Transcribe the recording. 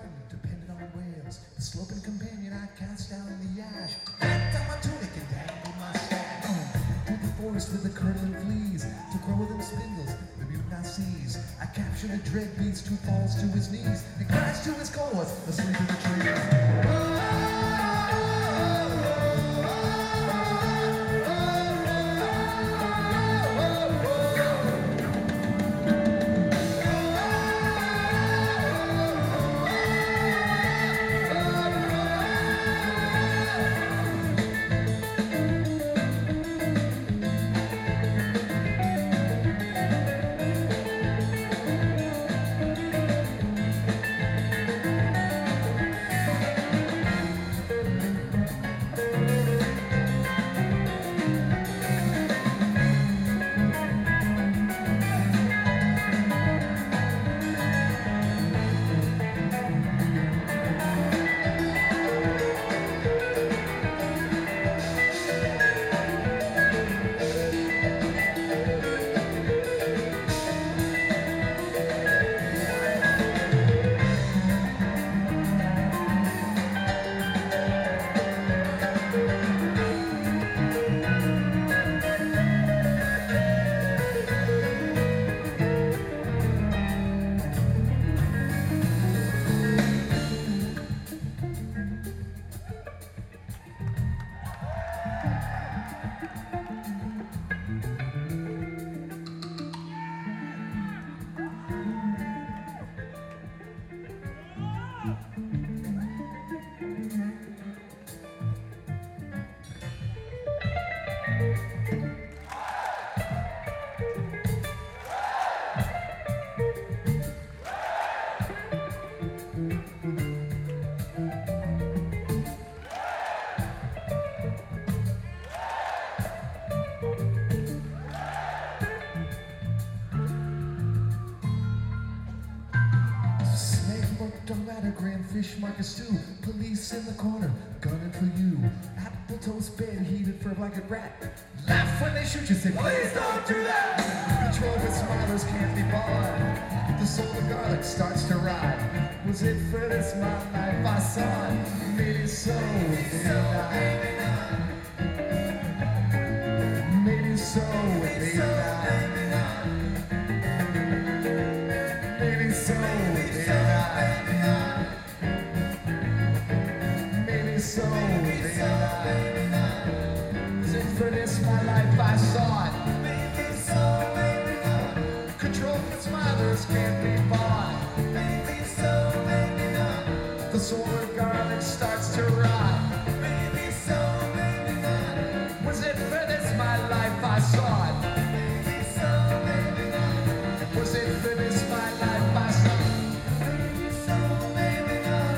garden depended on whales. The sloping companion I cast down the ash. Backed on my tunic and dangled my stash. Through the forest with the curdling fleas. To grow them spindles, the mutant I seize. I capture the dread beast who falls to his knees and cries to his cause, asleep in the trees. Fish market stew, police in the corner, gunning for you. Apple toast bed heated for a blanket rat. Laugh when they shoot you, say, please don't do that! Control with smilers can't be bought. The soul of garlic starts to rot. Was it for this my life I saw it? Maybe so, maybe not. Maybe so, maybe not. Maybe so, maybe not. So, maybe not. Was it for this my life I saw it? Maybe so, maybe not. Control for smilers can't be bought. Maybe so, maybe not. The soul of garlic starts to rot. Maybe so, maybe not. Was it for this my life I saw it? Maybe so, maybe not. Was it for this my life I saw it? Maybe so, maybe not.